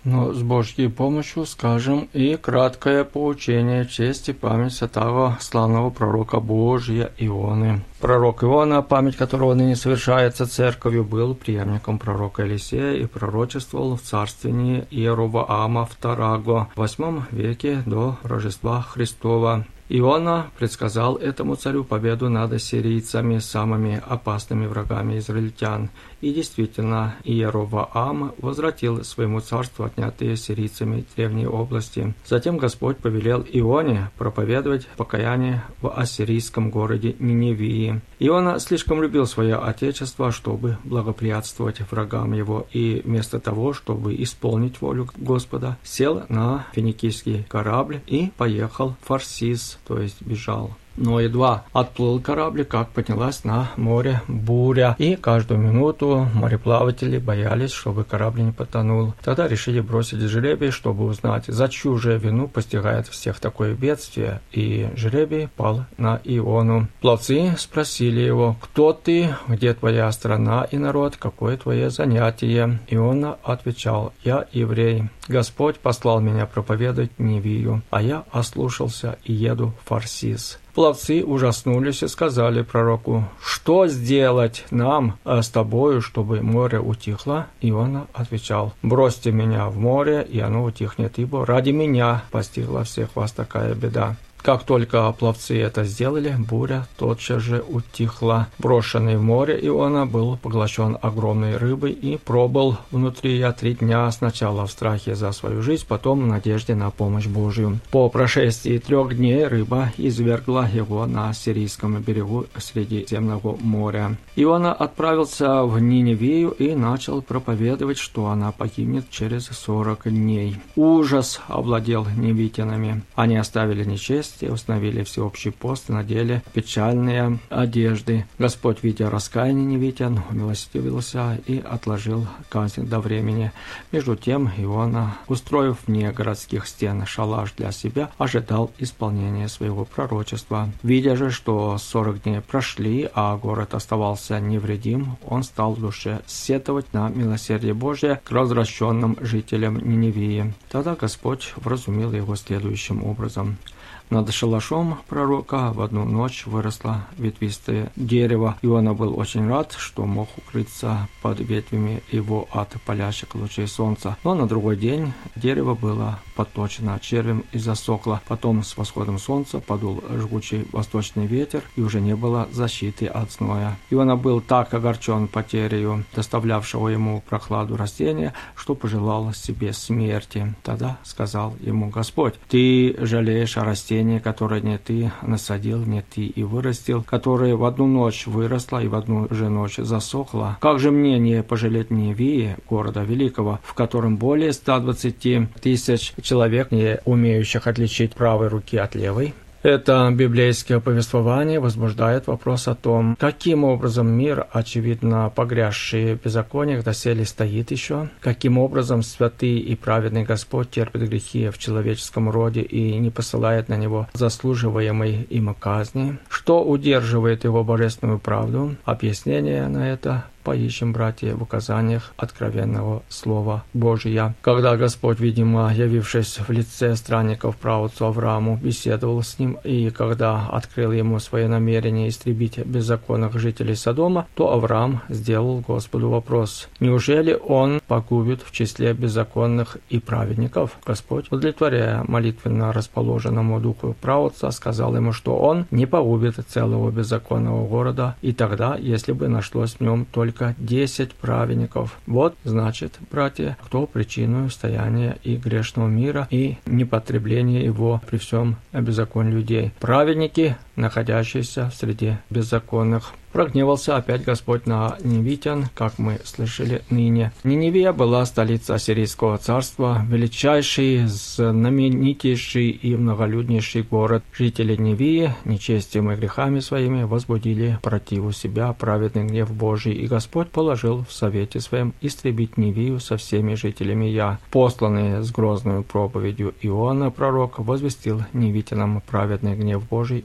Но с Божьей помощью скажем и краткое поучение честь и память святого славного пророка Божия Ионы. Пророк Иона, память которого ныне совершается церковью, был преемником пророка Елисея и пророчествовал в царствовании Иеровоама II в 8 веке до Рождества Христова. Иона предсказал этому царю победу над ассирийцами, самыми опасными врагами израильтян. И действительно, Иеровоам возвратил своему царству отнятые ассирийцами древние области. Затем Господь повелел Ионе проповедовать покаяние в ассирийском городе Ниневии. Иона слишком любил свое отечество, чтобы благоприятствовать врагам его, и вместо того, чтобы исполнить волю Господа, сел на финикийский корабль и поехал в Фарсис, то есть бежал. Но едва отплыл корабль, как поднялась на море буря, и каждую минуту мореплаватели боялись, чтобы корабль не потонул. Тогда решили бросить жребий, чтобы узнать, за чью же вину постигает всех такое бедствие, и жребий пал на Иону. Пловцы спросили его: «Кто ты? Где твоя страна и народ? Какое твое занятие?» Иона отвечал: «Я еврей. Господь послал меня проповедовать Ниневию, а я ослушался и еду в Фарсис». Пловцы ужаснулись и сказали пророку: «Что сделать нам с тобою, чтобы море утихло?» Иона отвечал: «Бросьте меня в море, и оно утихнет, ибо ради меня постигла всех вас такая беда». Как только пловцы это сделали, буря тотчас же утихла. Брошенный в море Иона был поглощен огромной рыбой и пробыл внутри 3 дня, сначала в страхе за свою жизнь, потом в надежде на помощь Божию. По прошествии 3 дней рыба извергла его на сирийском берегу Средиземного моря. Иона отправился в Ниневию и начал проповедовать, что она погибнет через 40 дней. Ужас овладел ниневитянами. Они оставили нечесть, установили всеобщий пост и надели печальные одежды. Господь, видя раскаяние ниневитян, умилостивился и отложил казнь до времени. Между тем Иона, устроив вне городских стен шалаш для себя, ожидал исполнения своего пророчества. Видя же, что 40 дней прошли, а город оставался невредим, он стал в душе сетовать на милосердие Божие к развращенным жителям Ниневии. Тогда Господь вразумил его следующим образом. Над шалашом пророка в одну ночь выросло ветвистое дерево. Иона был очень рад, что мог укрыться под ветвями его от палящих лучей солнца. Но на другой день дерево было подточено червем и засохло. Потом с восходом солнца подул жгучий восточный ветер, и уже не было защиты от зноя. Иона был так огорчен потерей доставлявшего ему прохладу растения, что пожелал себе смерти. Тогда сказал ему Господь: «Ты жалеешь о растении, которое не ты насадил, не ты и вырастил, которое в одну ночь выросло и в одну же ночь засохло. Как же мне не пожалеть Ниневии, города великого, в котором более 120 тысяч человек, не умеющих отличить правой руки от левой?» Это библейское повествование возбуждает вопрос о том, каким образом мир, очевидно погрязший в беззакониях, доселе стоит еще, каким образом святый и праведный Господь терпит грехи в человеческом роде и не посылает на него заслуживаемой им казни, что удерживает его божественную правду. Объяснение на это поищем, братья, в указаниях откровенного Слова Божия. Когда Господь, видимо, явившись в лице странников праотцу Аврааму, беседовал с ним, и когда открыл ему свое намерение истребить беззаконных жителей Содома, то Авраам сделал Господу вопрос: «Неужели он погубит в числе беззаконных и праведников?» Господь, удовлетворяя молитвенно расположенному духу праотца, сказал ему, что он не погубит целого беззаконного города, и тогда, если бы нашлось в нем только 10 праведников. Вот, значит, братья, кто причину стояния и грешного мира и непотребления его при всем беззаконии людей. Праведники, находящиеся в среде беззаконных. Прогневался опять Господь на ниневитян, как мы слышали ныне. Ниневия была столица Ассирийского царства, величайший, знаменитейший и многолюднейший город. Жители Ниневии, нечестием и грехами своими, возбудили противу себя праведный гнев Божий, и Господь положил в совете своем истребить Ниневию со всеми жителями я. Посланный с грозной проповедью Иона, пророк, возвестил ниневитянам праведный гнев Божий и объявил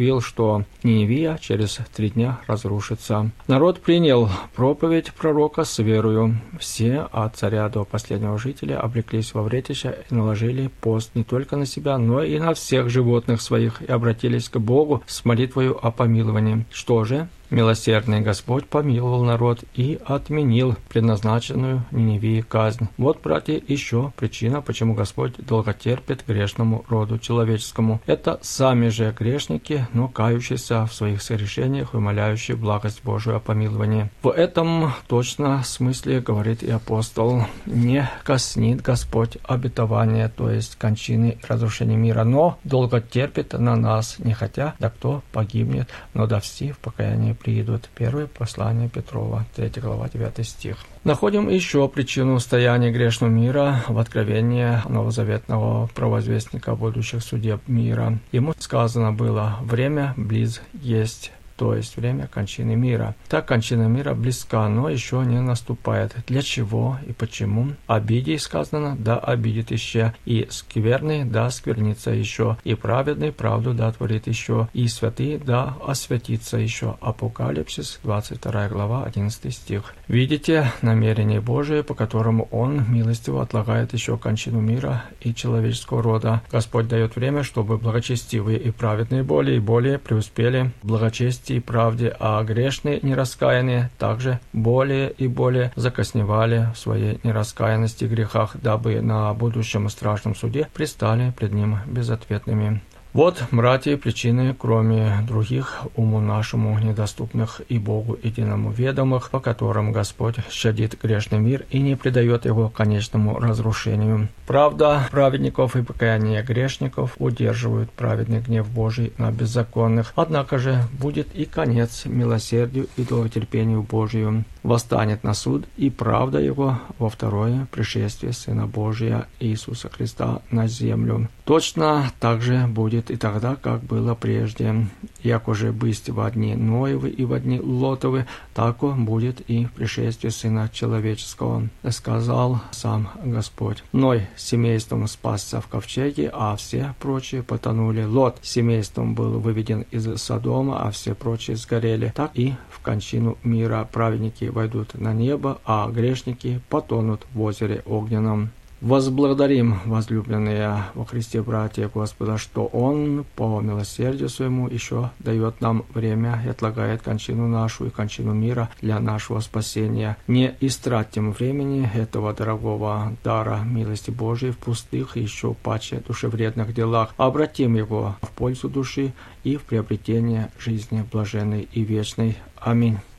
объявил, что Ниневия через 3 дня разрушится. Народ принял проповедь пророка с верою. Все, от царя до последнего жителя, облеклись во вретища и наложили пост не только на себя, но и на всех животных своих, и обратились к Богу с молитвою о помиловании. Что же? Милосердный Господь помиловал народ и отменил предназначенную Ниневии казнь. Вот, братья, еще причина, почему Господь долготерпит грешному роду человеческому. Это сами же грешники, но кающиеся в своих согрешениях и умоляющие благость Божию о помиловании. В этом точно смысле говорит и апостол: не коснит Господь обетования, то есть кончины и разрушения мира, но долго терпит на нас, не хотя да кто погибнет, но да все в покаянии приидут. Первое послание Петрова, 3 глава, 9 стих. Находим еще причину стояния грешного мира в откровении новозаветного провозвестника будущих судеб мира. Ему сказано было: время близ есть, то есть время кончины мира. Так кончина мира близка, но еще не наступает. Для чего и почему? Обидей сказано, да обидит еще, и скверный, да сквернится еще, и праведный правду да творит еще, и святый да освятится еще. Апокалипсис, 22 глава, 11 стих. Видите намерение Божие, по которому Он милостиво отлагает еще кончину мира и человеческого рода. Господь дает время, чтобы благочестивые и праведные более и более преуспели в благочестии и правде, а грешные нераскаянные также более и более закосневали в своей нераскаянности и грехах, дабы на будущем страшном суде предстали пред Ним безответными. Вот, братья, причины, кроме других, уму нашему недоступных и Богу единому ведомых, по которым Господь щадит грешный мир и не предает его конечному разрушению. Правда праведников и покаяние грешников удерживают праведный гнев Божий на беззаконных, однако же будет и конец милосердию и долготерпению Божию. Восстанет на суд и правда его во второе пришествие Сына Божия Иисуса Христа на землю. Точно так же будет и тогда, как было прежде. Як уже бысть во дни Ноевы и во дни Лотовы, тако будет и пришествие Сына Человеческого, сказал сам Господь. Ной семейством спасся в ковчеге, а все прочие потонули. Лот семейством был выведен из Содома, а все прочие сгорели. Так и в кончину мира праведники войдут на небо, а грешники потонут в озере огненном. Возблагодарим, возлюбленные во Христе братья, Господа, что Он по милосердию Своему еще дает нам время и отлагает кончину нашу и кончину мира для нашего спасения. Не истратим времени этого дорогого дара милости Божией в пустых и еще паче душевредных делах, а обратим его в пользу души и в приобретение жизни блаженной и вечной. Аминь.